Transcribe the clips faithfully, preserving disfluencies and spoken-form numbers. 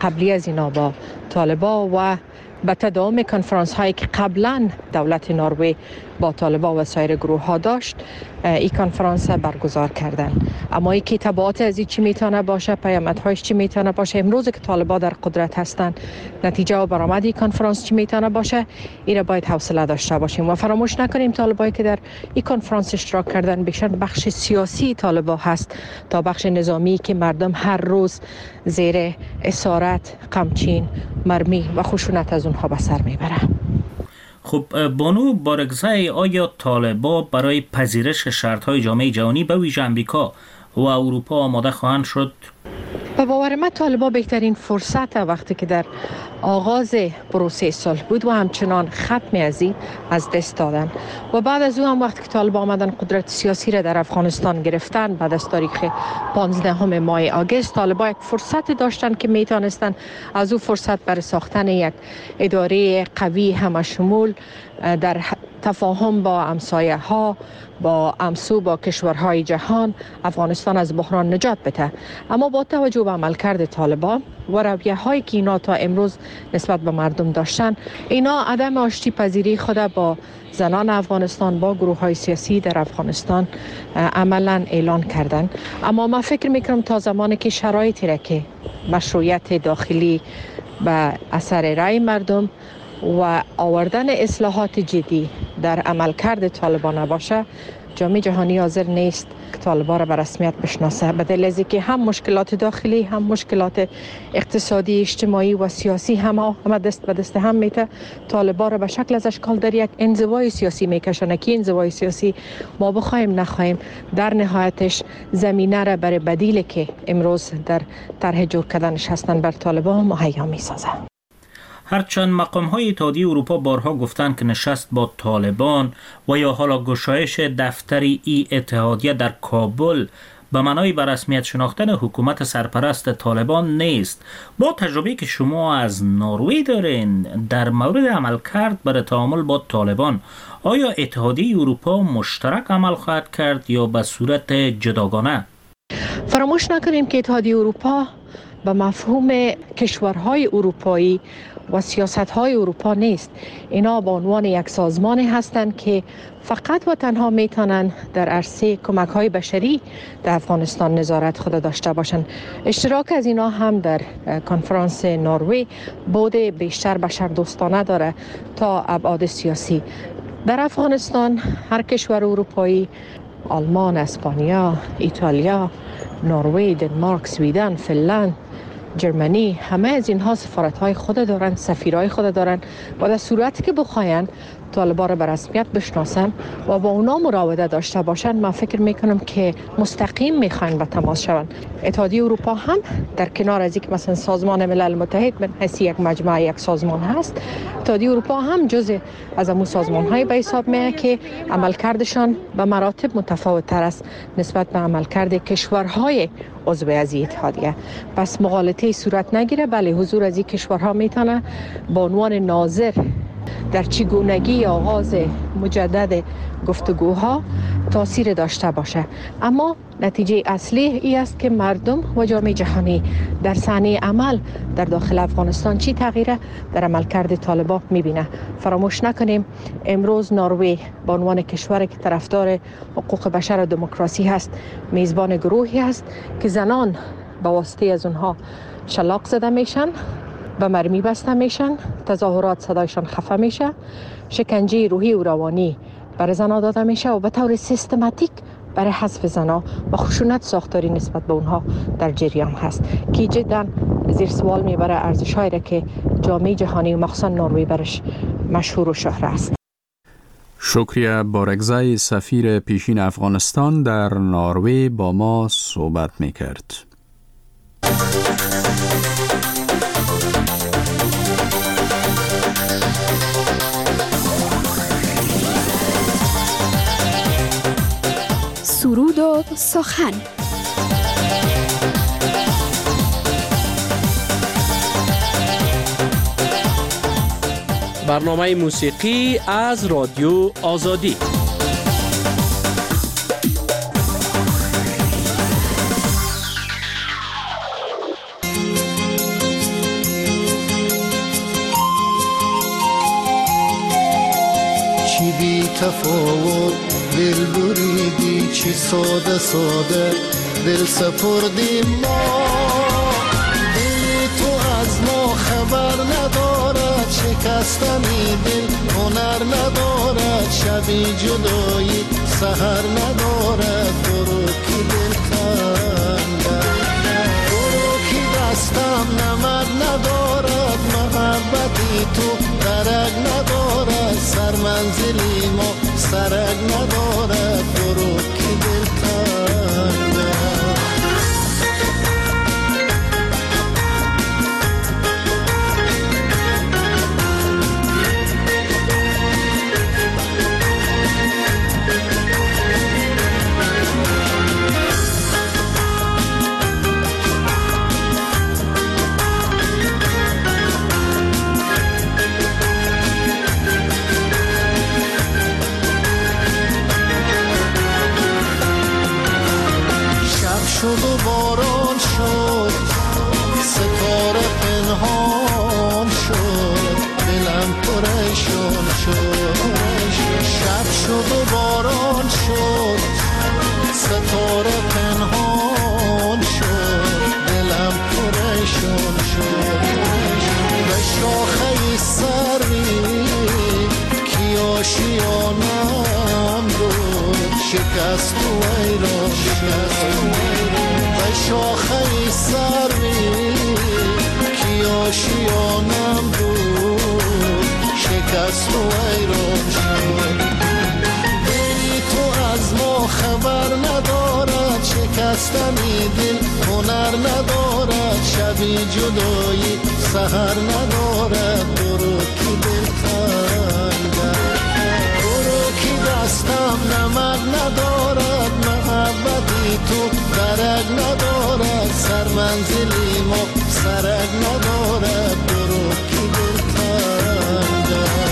قبلی از اینا با طالبان و به تداوم کنفرانس هایی که قبلا دولت نروژ با طالبان و سایر گروه ها داشت این کنفرانس برگزار کردن. اما ای که تبعات از این چی میتونه باشه، پیامدهایش چی میتونه باشه، امروز که طالبان در قدرت هستن نتیجه و برآمد این کنفرانس چی میتونه باشه، این را باید حوصله داشته باشیم و فراموش نکنیم طالبانی که در این کنفرانس اشتراک کردن بیشتر بخش سیاسی طالبان هست تا بخش نظامی که مردم هر روز زیر اسارت، قمچین، مرمی و خشونت از اونها به سر میبره. خب بانو بارگزای، آیا طالبان برای پذیرش شرط‌های جامعه جهانی به ویژه امریکا و اروپا آماده خواهند شد؟ به باور من طالبان بهترین فرصت وقتی که در آغاز پروسه صلح بود و همچنان ختم ازی از دست دادن و بعد از اون هم وقتی که طالبان آمدن قدرت سیاسی را در افغانستان گرفتن بعد از تاریخ پانزدهم ماه آگوست، طالبان یک فرصت داشتن که میتونستن از اون فرصت برای ساختن یک اداره قوی همشمول در تفاهم با همسایه ها، با همسو با کشورهای جهان افغانستان از بحران نجات بده. اما با توجه به عملکرد طالبان و رویه هایی که اینا تا امروز نسبت به مردم داشتن، اینا عدم آشتی پذیری خود با زنان افغانستان، با گروه های سیاسی در افغانستان عملا اعلان کردن. اما من فکر میکنم تا زمانی که شرایطی را که مشروعیت داخلی به اثر رای مردم و آوردن اصلاحات جدی در عملکرد طالبان نباشه، جامعه جهانی حاضر نیست که طالبان را به رسمیت بشناسه، به دلیل از اینکه هم مشکلات داخلی، هم مشکلات اقتصادی، اجتماعی و سیاسی هم هم دست به دست هم میته. طالبان را به شکل از اشکال در یک انزوای سیاسی میکشونه که انزوای سیاسی ما بخوایم نخوایم در نهایتش زمینه را برای بدیلی که امروز در طرح جور کردنش هستن بر طالبان مهیا میسازه. هرچند مقام‌های اتحادیه اروپا بارها گفتند که نشست با طالبان و یا حالا گشایش دفتر ای اتحادیه در کابل به معنای به رسمیت شناختن حکومت سرپرست طالبان نیست، با تجربه که شما از نروژ دارین در مورد عملکرد برای تعامل با طالبان، آیا اتحادیه اروپا مشترک عمل خواهد کرد یا به صورت جداگانه؟ فراموش نکنیم که اتحادیه اروپا به مفهوم کشورهای اروپایی و سیاست‌های اروپا نیست. اینا به عنوان یک سازمانی هستند که فقط و تنها میتونن در عرصه کمک‌های بشری در افغانستان نظارت خود داشته باشند. اشتراک از اینا هم در کنفرانس نروژ بود بیشتر بشردوستانه داره تا ابعاد سیاسی. در افغانستان هر کشور اروپایی، آلمان، اسپانیا، ایتالیا، نروژ، دنمارک، سویدن، فنلند، جرمنی، همه از اینها سفارت‌های خود دارن، سفیرهای خود دارن و در صورتی که بخواین طالبان را به رسمیت بشناسن و با اونا مراوده داشته باشن، من فکر میکنم که مستقیم میخواین به تماس شون. اتحادیه اروپا هم در کنار از اینکه مثلا سازمان ملل متحد من حسی یک مجموعه یک سازمان هست، اتحادیه اروپا هم جزء از امو سازمان‌های به حساب میاد که عملکردشان به مراتب متفاوت تر است نسبت به عملکرد کشورهای عضو از اتحادیه. پس مغالطه صورت نگیره، بله حضور از این کشورها میتونه به عنوان ناظر در چگونگی آغاز مجدد گفتگوها تاثیر داشته باشه. اما نتیجه اصلی ای است که مردم و جامعه جهانی در صحنه عمل در داخل افغانستان چی تغییره در عملکرد طالبان میبینه. فراموش نکنیم امروز نروژ به عنوان کشوری که طرفدار حقوق بشر و دموکراسی هست، میزبان گروهی است که زنان به واسطه از اونها شلاق زده میشن، به مرمی بسته میشن، تظاهرات صدایشان خفه میشه، شکنجه روحی و روانی برای زنها داده میشه و به طور سیستماتیک برای حذف زنها و خشونت ساختاری نسبت به اونها در جریان هست که جدا زیر سوال میبره ارزش‌هایی را که جامعه جهانی و مخصوصا نروژ برش مشهور و شهره است. شکریه بارگزای، سفیر پیشین افغانستان در نروژ با ما صحبت میکرد. سرود و سخن. برنامه موسیقی از رادیو آزادی. تفاوت دل بریدی چه ساده ساده دل سپردیم ما. دل تو از ما خبر ندارد شکستنی دل هنر ندارد شبی جدایی سحر ندارد برو کی دل تنگم برو کی دستم نمد ندارد محبتی تو درک ندارد سر منزلی ما سرک ندارد برو کی دل تنگم. شد و باران شد ستاره پنهان شد دلم پریشان شد. شب شد و باران شد ستاره پنهان شد دلم پریشان شد. به شاخه سروی کی آشیانم بود شکست و ایران شد. به شاخه سروی کی آشیانم بود شکست و ایران شد. دلی تو از ما خبر ندارد شکستنی دل هنر ندارد شبی جدایی سحر ندارد برو کی دل تنگم برو کی دستم نمد ندارد محبتی تو درک ندارد سر منزلی ما سرک ندارد برو کی دل تنگم.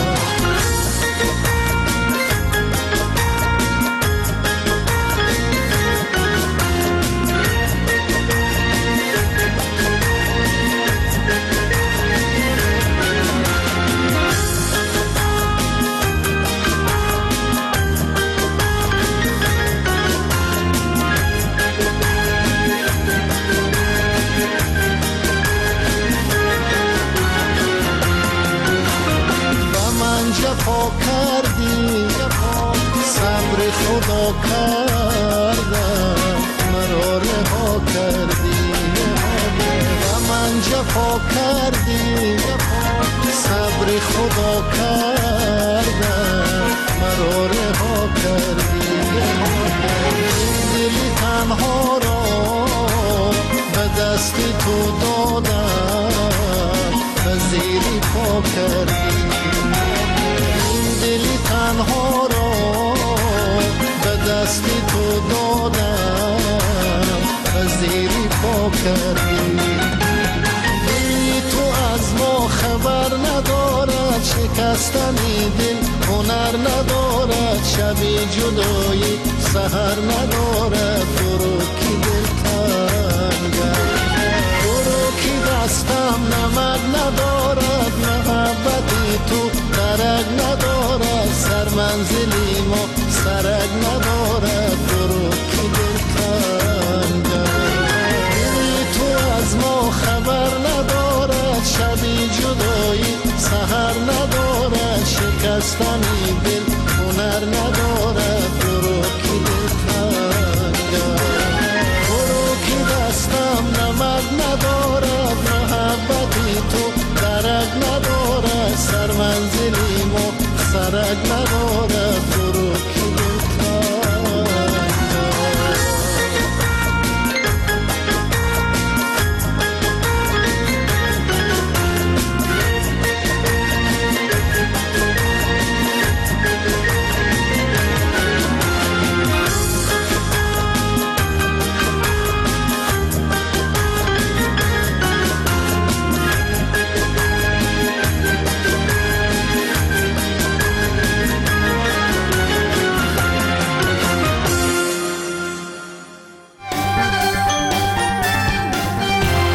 جفا کردی صبر خدا کردم مرا رها کردی و من جفا کردی صبر خدا کردم مرا رها کردی. دلی تنها را به دست تو دادم و زیری پا کردی. دلی تنها را به دست تو دادم و زیری پا کردی. دلی تو از ما خبر ندارد شکستنی دل هنر ندارد شبی جدایی سحر ندارد برو کی دل تنگم برو کی دستم نمد ندارد محبتی تو درک ندارد سر منزلی ما سرک ندارد برو کی دل تنگم. دلی تو از ما خبر ندارد شبی جدایی سحر ندارد شکستنی دل هنر ندارد برو کی دل تنگم برو کی دستم نمد ندارد محبتی تو درک ندارد سر منزلی ما سرک ندارد برو کی دل تنگم.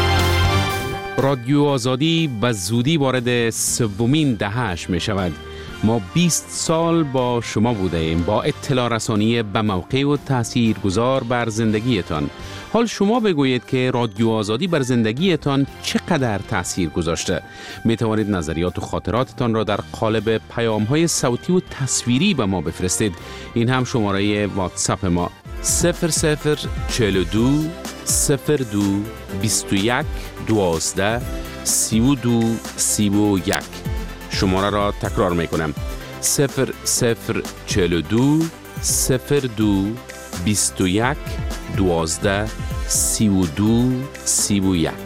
رادیو آزادی به زودی وارد سومین دهه‌اش می شود. ما بیست سال با شما بوده ایم با اطلاع رسانی به موقع و تأثیر گذار بر زندگیتان. حال شما بگویید که رادیو آزادی بر زندگیتان چقدر تأثیر گذاشته. می توانید نظریات و خاطراتتان را در قالب پیام‌های صوتی و تصویری به ما بفرستید. این هم شماره واتساپ ما صفر صفر چهل و دو صفر دو بیست و یک دوازده سی و دو سی و یک. شماره را تکرار می کنم صفر صفر چهل و دو صفر دو بیست و یک دوازده سی و دو سی و یک.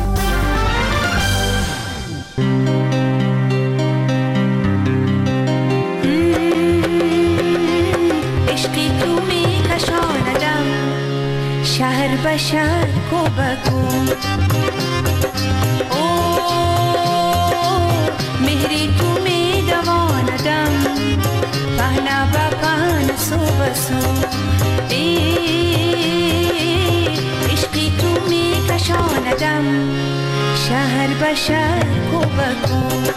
عشقی تو می کشاندم شهر به شهر کو بگو مهری تو می دواندم پهنا با پهن سو بسو عشقی تو می کشاندم شهر به شهر کو بگو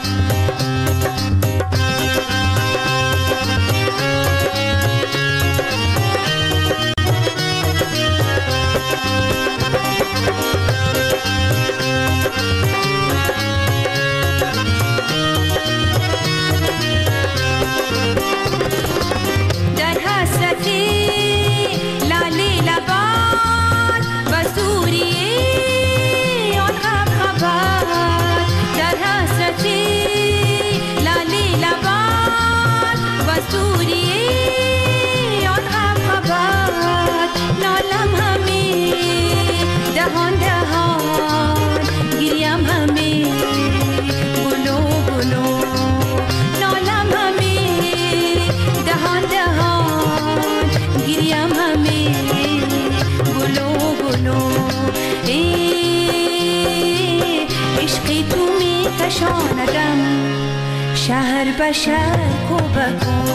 شهر به شهر کو بگو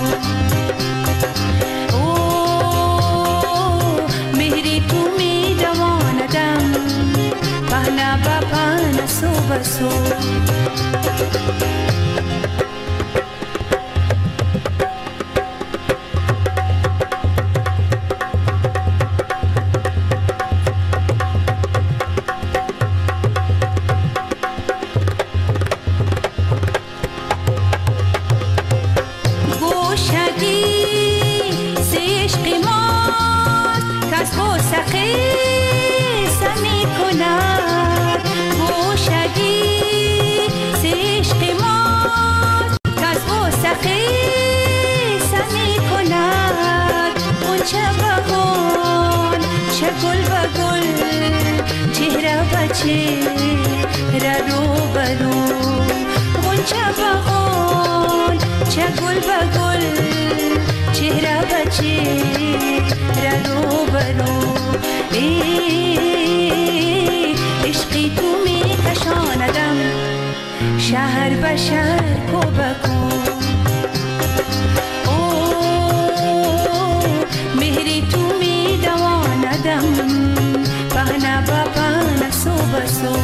مهری تو می دواندم پهنا با پهن سو بسو عشقی تو می کشاندم شهر به شهر کو بگو مهری تو می دواندم پهنا با پهن سو بسو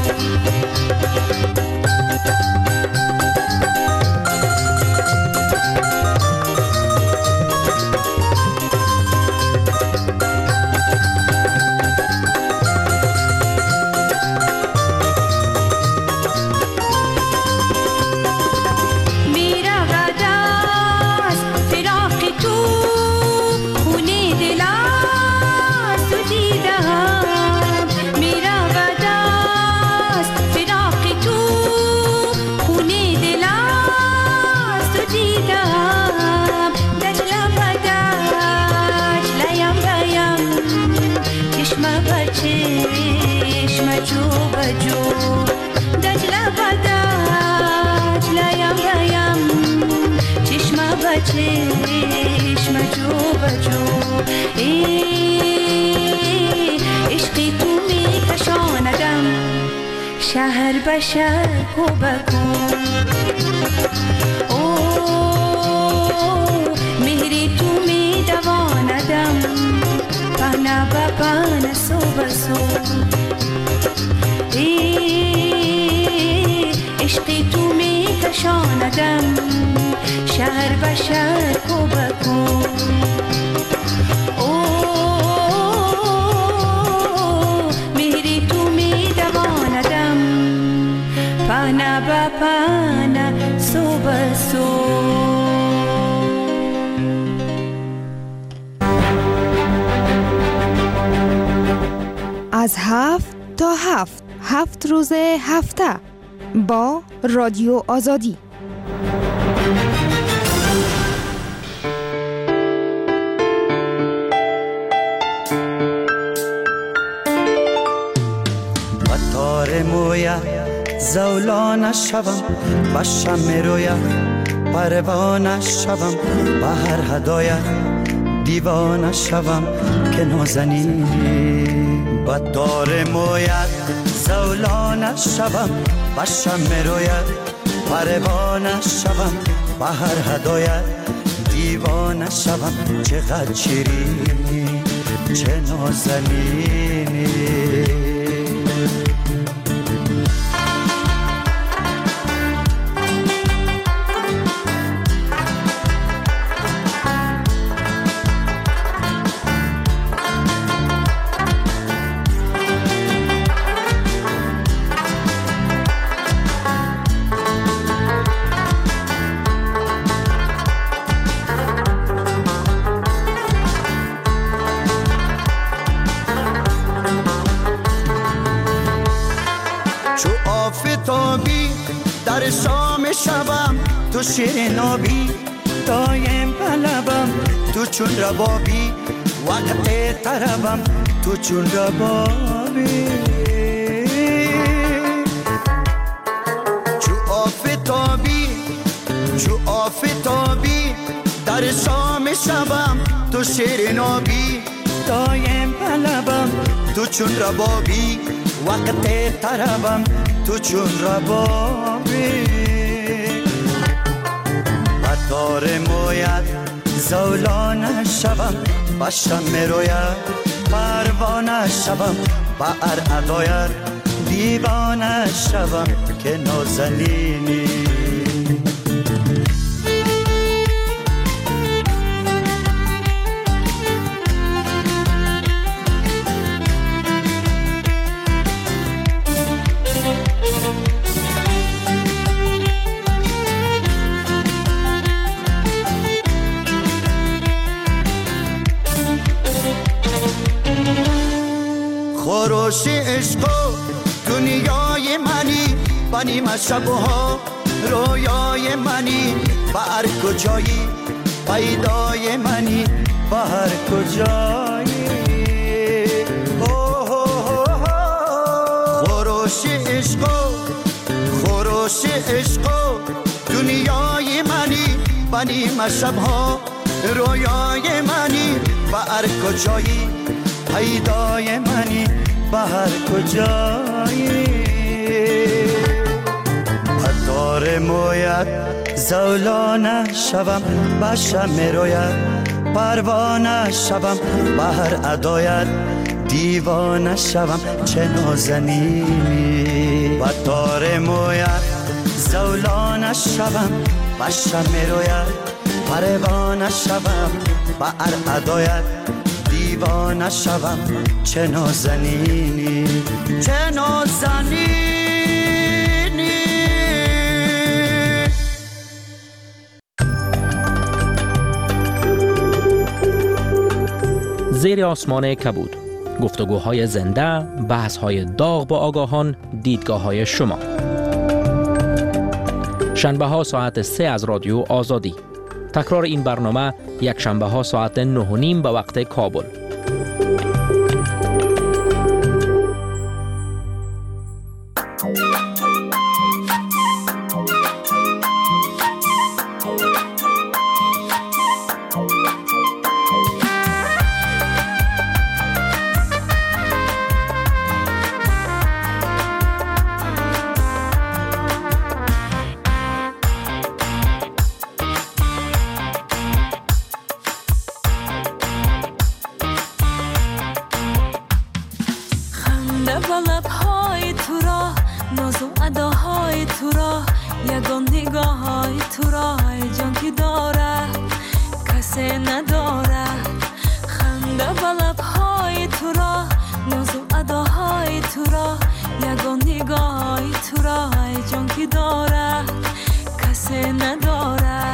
چشم جو بجو عشقی تو می کشاندم شهر به شهر کو بگو مهری تو می دواندم پهنا با پهن سو بسو عشقی تو می کشاندم شهر به شهر کو بکن مهری تو می دواندم پانا با پانا سو به سو. از هفت تا هفت هفت روز هفته با رادیو آزادی. با تار مویا زولان شوم با شم رویا پروانه شوم با هر هدایت دیوانه شوم که نازنینی. با تار مویت زولانه شوم با شم رویت پروانه شوم با هر هدایت دیوانه شوم. چقدر شیرینی چه نازنینی. در شام شبم تو شیرین آبی دایم بلبم تو چون ربابی وقت طربم تو چون ربابی. چو آفتابی چو آفتابی در شام شبم تو شیرین آبی دایم بلبم تو چون ربابی وقت طربم تو چون ربابی. با تار مویت زولانه شوم با شم رویت پروانه شوم با هر ادایت دیوانه شوم که نازنینی. خروش عشق و دنیای منی بنیم شبها رویای منی با هر کجایی پیدای منی با هر کجایی. خروش عشق و خروش عشق و دنیای منی بنیم شبها رویای منی با هر کجایی پیدای منی با هر کجایی. با تار مویت زولانه شوم با شم رویت پروانه شوم با هر ادایت دیوانه شوم چه نازنینی. با تار مویت زولانه شوم با شم رویت پروانه شوم با هر ادایت دیوانه شوم چه نازنینی چه نازنینی. زیر آسمان کبود، گفتگوهای زنده، بحث‌های داغ با آگاهان، دیدگاه‌های شما. شنبه ها ساعت سه از رادیو آزادی. تکرار این برنامه یک شنبه ها ساعت نه و نیم به وقت کابل. یگان نگاه های تو را ای جان که داره کسی نداره خنده و لبهای تو را ناز و اداهای تو را یگان نگاه های تو را ای جان که داره کسی نداره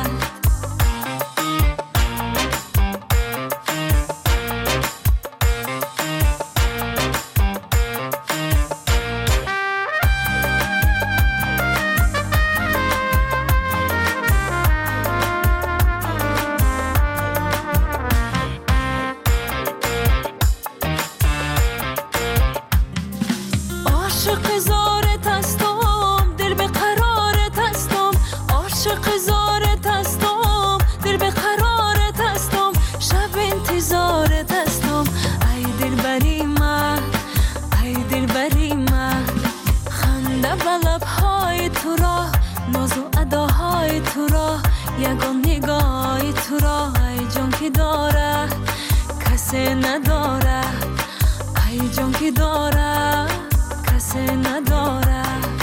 یگان نگاه تو را ای جان که داره کسی نداره ای جان که داره کسی نداره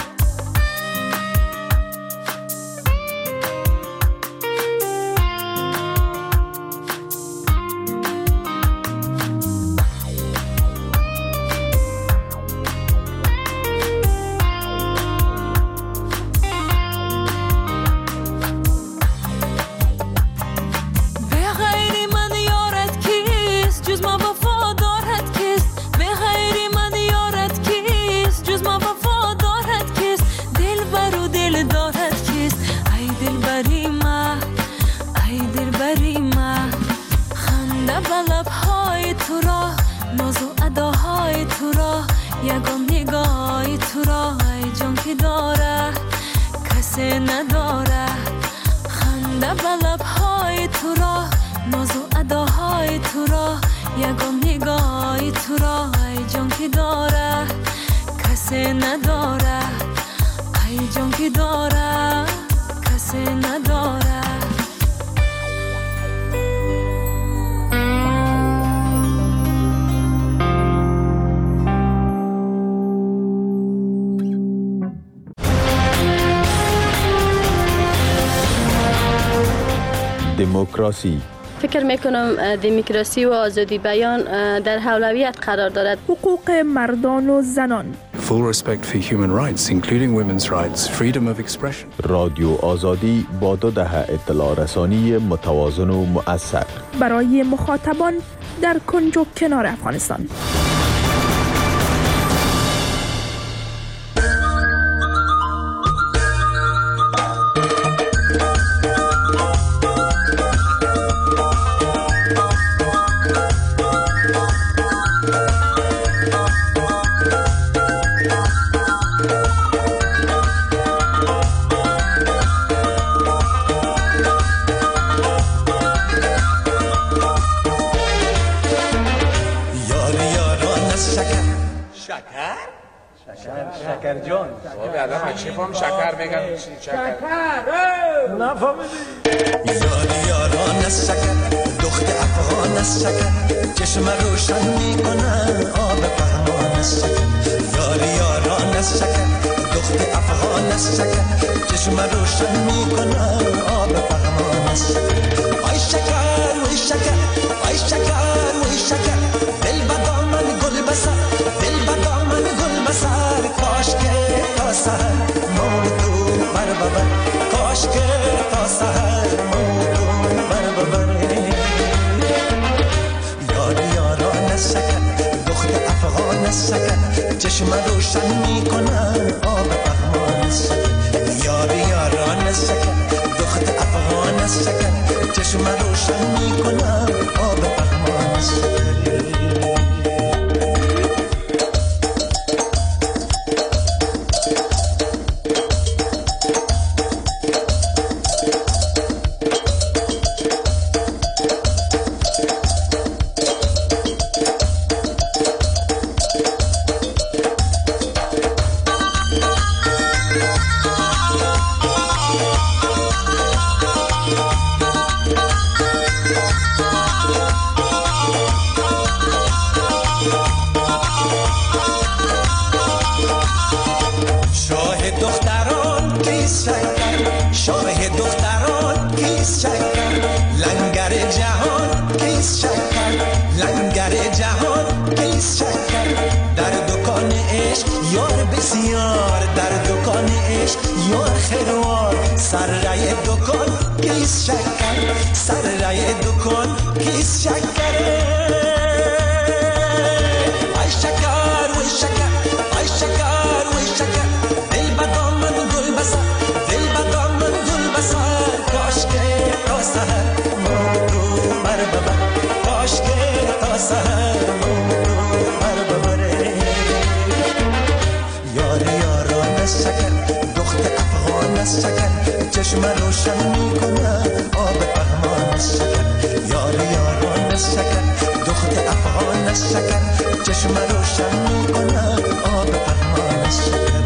یگان نگاه تو را ای جان که داره کسی نداره خنده به لبهای تو را ناز و اداهای تو را یگان نگاه تو را ای جان که داره کسی نداره ای جان که داره کسی نداره دموکراسی. فکر میکنم دموکراسی و آزادی بیان در اولویت قرار دارد. حقوق مردان و زنان. Full respect for human rights, including women's rights, freedom of expression. رادیو آزادی با دو دهه اطلاع رسانی متوازن و مؤثر برای مخاطبان در کنج و کنار افغانستان. شکر جان بابا آدم چی فهم شکر میگن شکر نفهمیدی یاری یاران از شکر دخت افغان از شکر چشم روشن میکنن آب پهمان از شکر یاری یاران از شکر دخت افغان از شکر چشم روشن میکنن آب پهمان از شکر آی شکر وی شکر آی شکر وی شکر دل بدامن گل بسر دل بدامن گل بسر کاش که تا سهر موتو بر ببر کاش که تا سهر موتو بر ببر یاری یاران از شکر دخت افغان از شکر چشم روشن میکنن آب پهمان از شکر یاری یاران از شکر دخت افغان از شکر چشم روشن میکنن آب پهمان از شکر شاه دختران کیسه شاه دختران کیست شکر لنگر جهان کیست شکر لنگر جهان کیست شکر در دکان عشق یار بسیار در دکان عشق یار خروار سر رای دکان کیست شکر سر رای دکان کیست شکر ای شکر وی شکر ای شکر وی شکر دل بدام من گل بسر دل بدام من گل بسر کاش که تا سهر موضوع بر ببر کاش که تا سهر موضوع بر ببره یار یاران از شکر دخت افغان از شکر چشم روشن میکنه آب پهمان از شکر یار یاران از شکر دخت افغان از شکر چشم روشن میکنه آب پهمان از شکر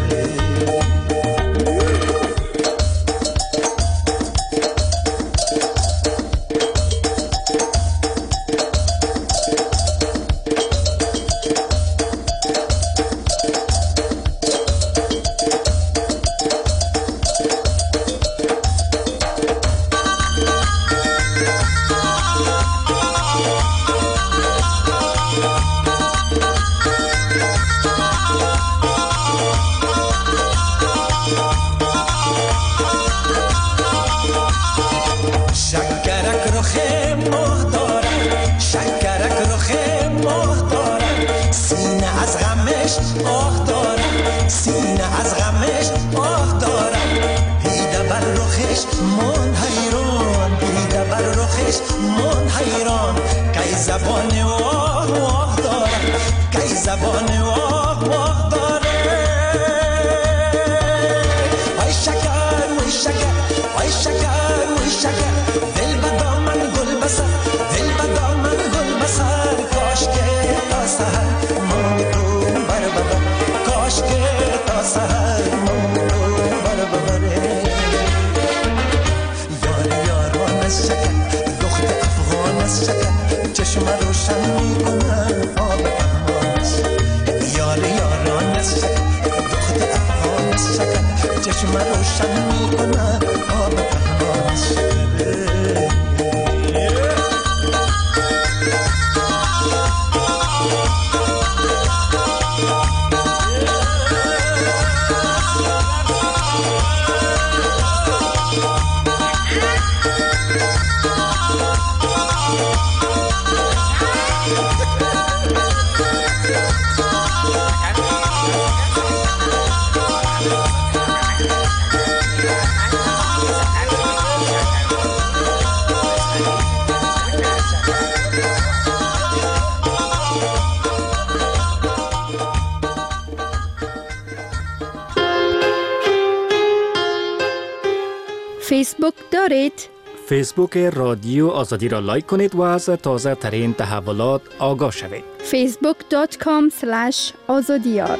فیسبوک دارید؟ فیسبوک رادیو آزادی را لایک کنید و از تازه ترین تحولات آگاه شوید. فیسبوک دات کام اسلش آزادیار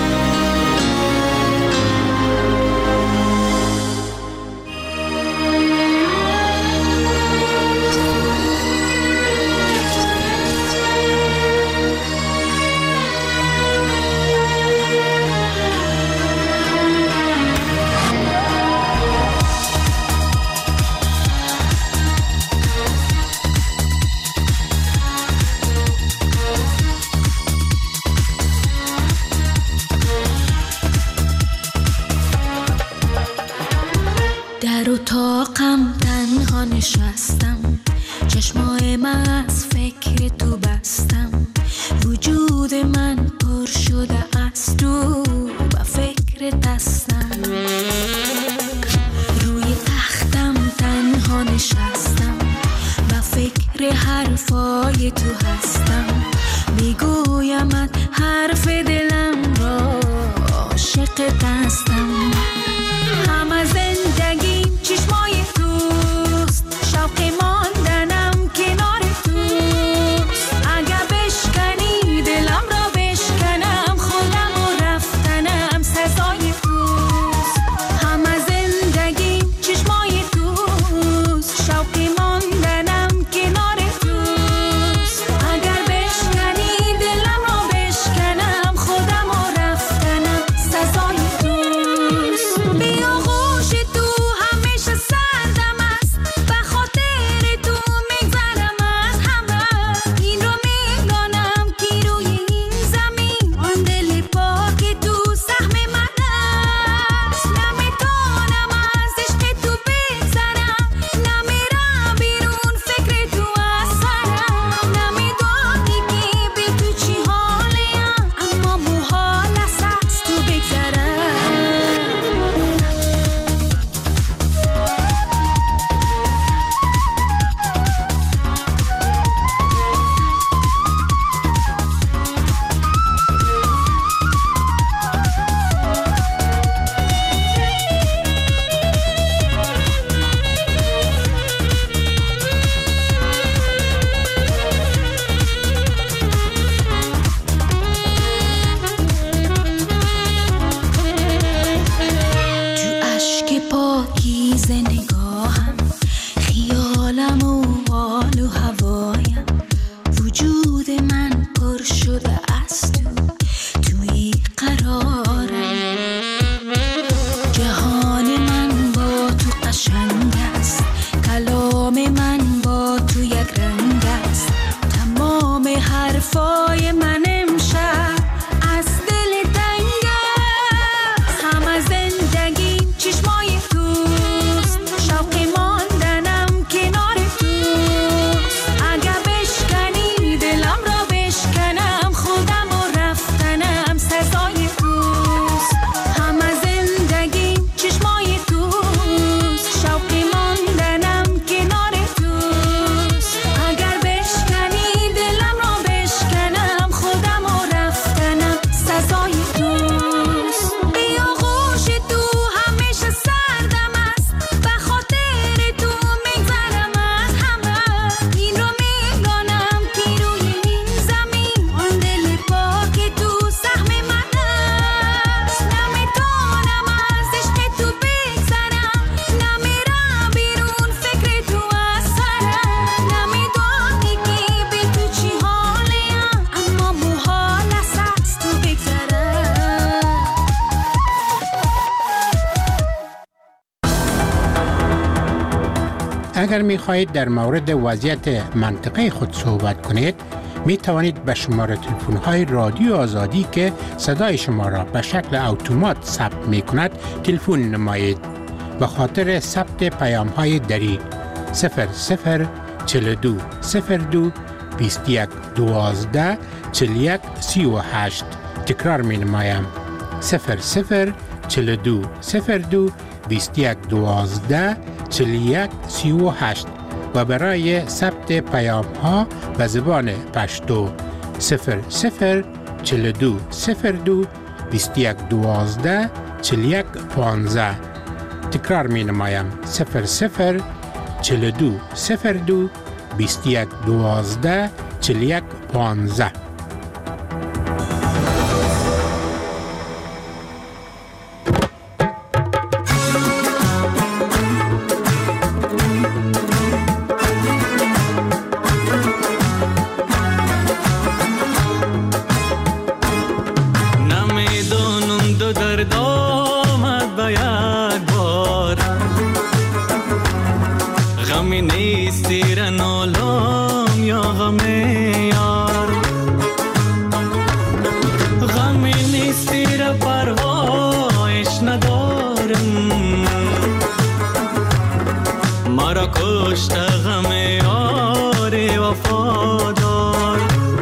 در اتاقم تنها نشستم چشمای من از فکر تو بستم وجود من پر شده از تو و فکر دستم روی تختم تنها نشستم و فکر حرفای تو هستم میگویمت حرف دلم را عاشق دستم همه زندگیم چشمای توست شوق ماندنم کنار توست اگه بشکنی دلم را بشکنم خودم و رفتنم سزای توست همه زندگیم چشمای توست شوق ماندنم کنار توست اگه اشک پاکیز نگاهم، خیالم و حال و هوایم، وجود من پر شده از تو، توی قرارم. جهان من با تو قشنگ است، کلام من با تو یک رنگ است. تمام حرفای من امشب از دل تنگ است. همه زندگیم چشمای توست، شوق ماندنم کنار توست. اگه بشکنی دلم را بشکنم، خودم و رفتنم سزای توست. همه زندگیم چشمای توست، شوق ماندنم کنار توست. اگر بشکنی دلم را بشکنم، خودم و رفتنم سزای توست. بیا غوش تو همیشه سردم است، به خاطر تو میگذرم از همه. این رو میدانم که روی این زمین آن دل پاک تو سهم من است. نمیتونم از عشق تو بگذرم، نمیرم بیرون فکر تو از سرم. نمیدانی که بی تو چی حالیم، اما محال است از تو بگذرم. اگر می خواهید در مورد وضعیت منطقه خود صحبت کنید، می توانید به شماره تلفن های رادیو آزادی که صدای شما را به شکل اتومات ثبت می کند تلفن نمایید. به خاطر ثبت پیام های دری صفر صفر چهل و دو صفر دو بیست و یک دوازده چهل و یک سی و هشت. تکرار می نمایم صفر صفر چهل و دو صفر دو بیست و یک دوازده چهل و یک سی و هشت و برای ثبت پیام ها به زبان پشتو صفر صفر چهل و دو صفر دو بیست و یک دوازده چهل و یک پانزده. تکرار می نمایم صفر صفر چهل و دو صفر دو بیست و یک دوازده چهل و یک پانزده. نمیدونم دو درد آمد به یک بار، غمی نیستی را نالم یا غم یار. غمی نیستی را پروایش ندارم، مرا کشت غم یار وفادار.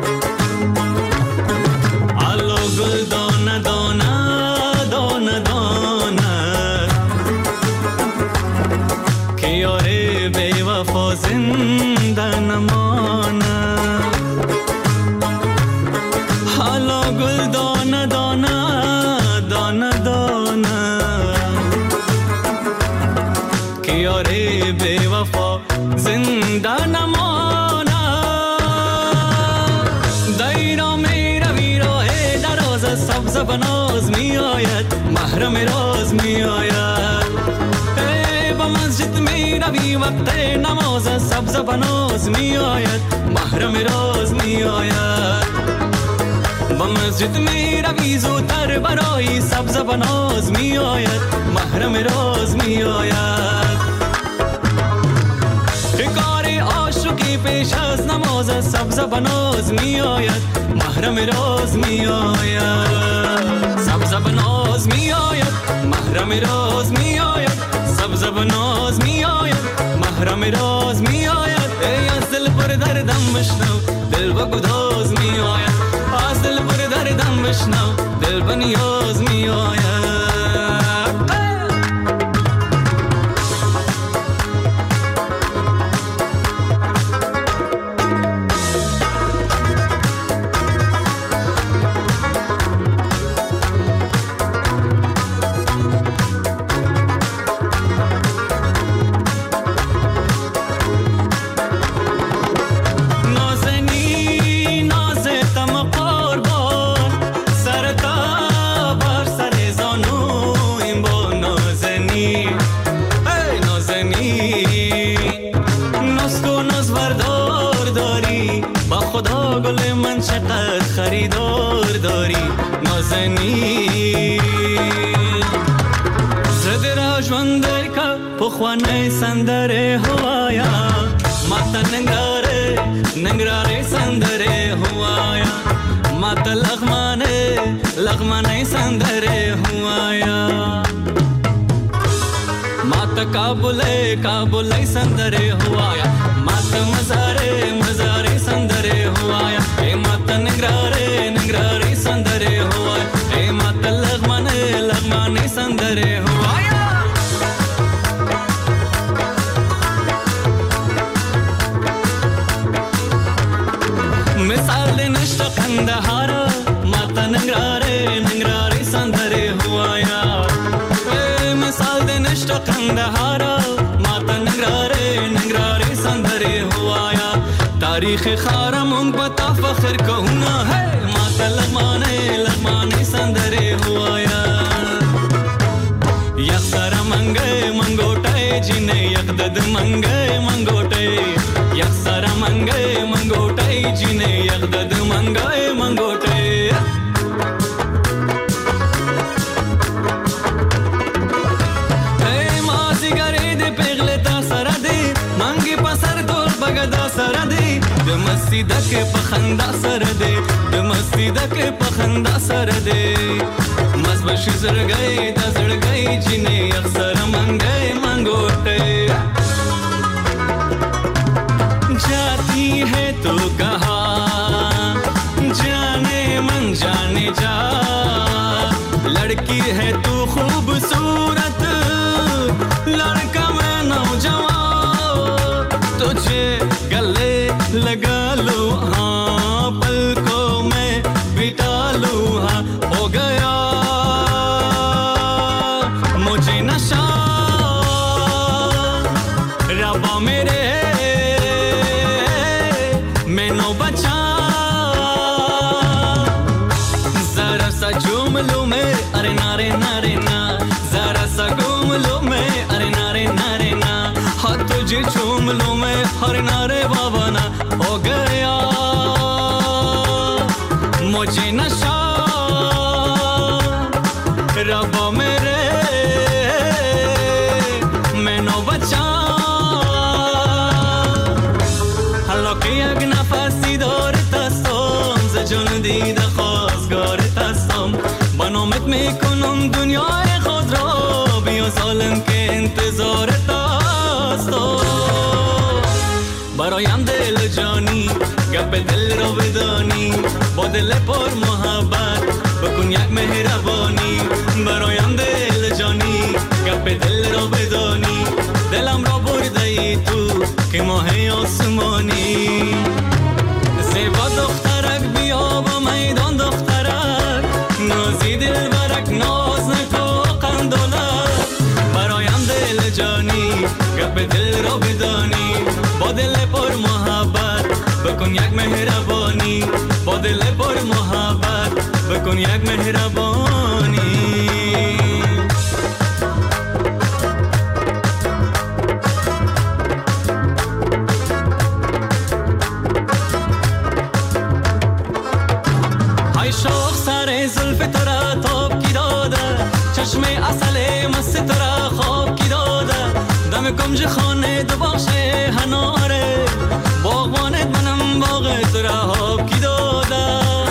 علو گل دانه دانه دانه دانه، که یار بی وفا زنده نمانه. علو گل دانه دانه دانه دانه، که یار بی وفا زنده نمانه. دیرا می روی راه دراز، سبز بناز می آید، محرم راز می آید. ای با مسجد می روی وقت نماز، سبز بناز می آید، محرم راز می آید. با مسجد می روی زودتر برای سبز بناز می آید، محرم راز می آید. کار عاشقی پیش از نماز، سبز بناز می آید، محرم راز می آید. سبز بناز می آید، محرم راز می آید. سبز بناز می آید، محرم راز می آید. ای از دل پر دردم بشنو، دل با گداز می آید. از دل پر دردم بشنو، دل با نیاز می آید. نازنین ناز تم قربان، سر تا بر سر زانو گل من چقدر خریدار داری نازنین زده را جوانده که پخوانه سندره هوایا ماتا ننگاره ننگراره سندره هوایا ماتا لغمانه لغمانه سندره هوایا ماتا کابله کابله سندره هوایا ماتا مزاره مزاره سندره هوایا اے ماتا ننگراره ننگراره سندره هوایا اے ماتا لغمانه لغمانه سندره هوایا مثال نشت قندهارا ماتا ننگراره ننگراره سندره هوایا مثال نشت قندهارا ماتا ننگراره ننگراره سندره هوایا تاریخ خارمون بتا فخر کهونا ہے ماتا لغمانه لغمانه سندره هوایا یک سر منگه منگوٹه جنه یک دد منگه منگوٹه یک سر منگه منگوٹه جنه یک دد منگه منگوٹه ای مازی گری دی پیغل تا سر دی منگی پسر دور بگدا سر دی دمستی دک پخندا سر دی دمستی دک پخندا سر دی مزبشی زرگئی دا زرگئی جنه یک سر منگه منگوٹه जाती है तो कहाँ जाने मन जाने जा लड़की है तू खूबसूरत लड़का मैं नौजवान तुझे गले लगा लो हाँ पलकों में बिठा लो हाँ हो गया मुझे नशा रबा मेरे झूम लो मैं अरे नारे नारे ना जरा सा घूम लो मैं अरे नारे नारे ना हाँ तुझे झूम लो मैं अरे नारे बाबा ना हो गया मुझे नशा रब्बा मेरे मैं नो बचा हल्लो की अगना फासी दौर तस्तम زجون دید خواستگار تستم با نامت میکنم دنیای خود را بیا ظالم که انتظار تستم برایم دل جانی گپ دل را بدانی با دل پر محبت بکن یک مهربانی برایم دل جانی گپ دل را بدانی دلم را برده ای تو که ماه آسمانی زیبا دخترک بیا با میدان دخترک نازی دل برک ناز نکو قندولک برایم دل جانی گپ دل را بدانی با دل پر محبت بکن یک مهربانی با دل پر محبت بکن یک مهربانی شوق سر زلف تو را تاب کی داده چشم اصل مست تو را خواب کی داده دم کنج خانه دو باشه هناره باغبانت منم باغ تو را خواب کی داده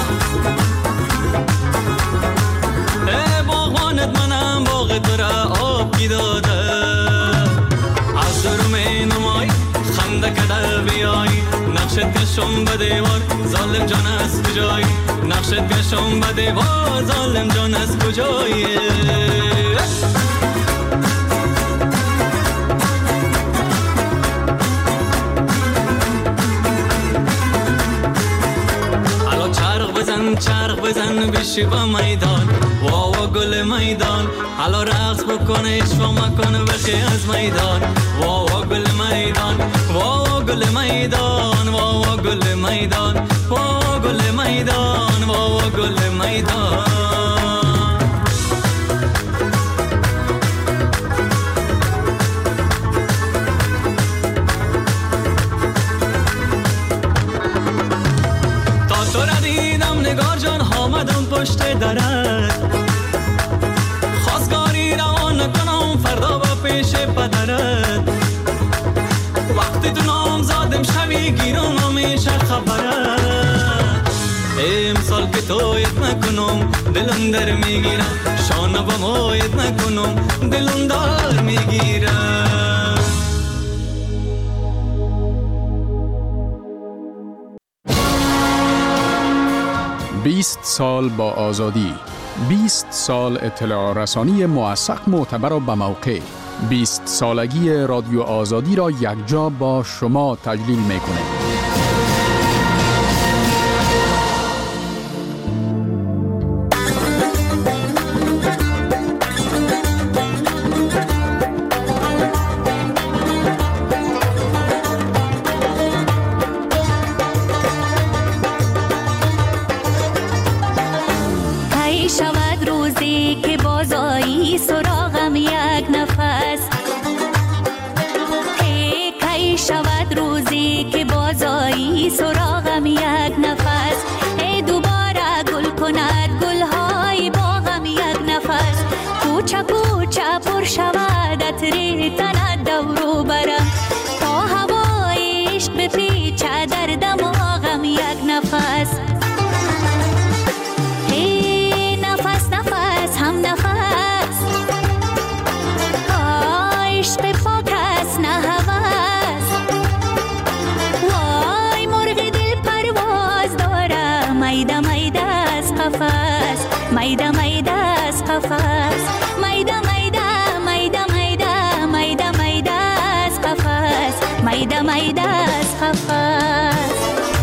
ای باغبانت منم باغ تو را آب کی داده از درم نمای خنده کده بیای نقشت گشم به دیوار ظالم جان از کجایی نقشت گشم به دیوار ظالم جان از کجایی حالا چرخ بزن چرخ بزن بشی با میدان واوا گل میدان حالا رقص بکن اشوا مکن بخی از میدان واوا گل میدان واوا گل میدان واوا گل میدان واوا گل میدان واوا گل میدان دلم در میگیرم شانه با مایت نکنم دلم دار میگیرم. بیست سال با آزادی، بیست سال اطلاع رسانی موثق، معتبر و به موقع. بیست سالگی رادیو آزادی را یکجا با شما تجلیل می‌کنیم. سراغم یک نفس ای دوباره گل کند گلهای باغم یک نفس کوچه کوچه پر شود عطر تنت دورو برم تا هوای عشق بپیچه در دماغم یک نفس ای نفس نفس هم نفس عشق پاک است نه هوس وای مرغ دل پرواز داره میده میده از قفس میده میده از قفس میده میده میده میده میده میده از قفس میده میده از قفس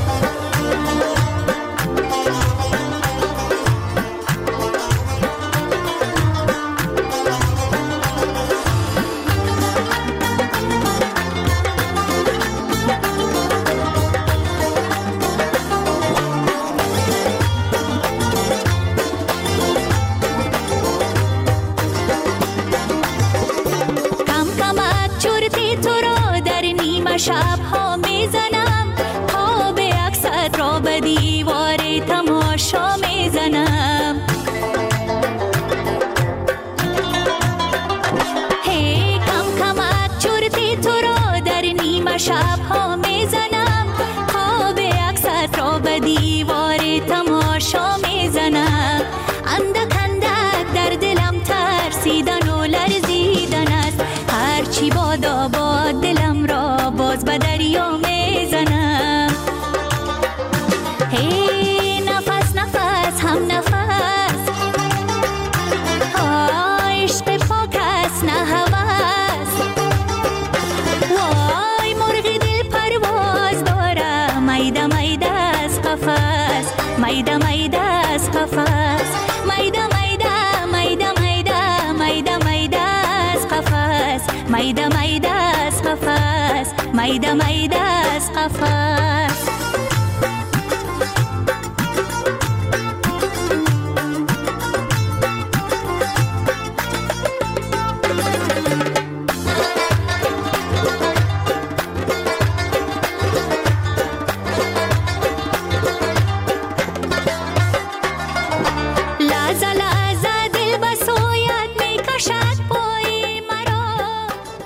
شب ها میزنم پا به عکست را به دیوار تماشا میزنم هی کم کمک چرتی تو را در نیمه شب ها میزنم پا به عکست را به دیوار تماشا میزنم اندک اندک در دلم ترسیدن و لرزیدن است هرچی بادا باد دلم را باز به دریا میزنم هی نفس نفس هم نفس عشق پاک است نه هوس وای مرغ دل پرواز داره میده میده از قفس میده میده از قفس میده میده میده میده میده میده از قفس میده میده از قفس میده میده از قفس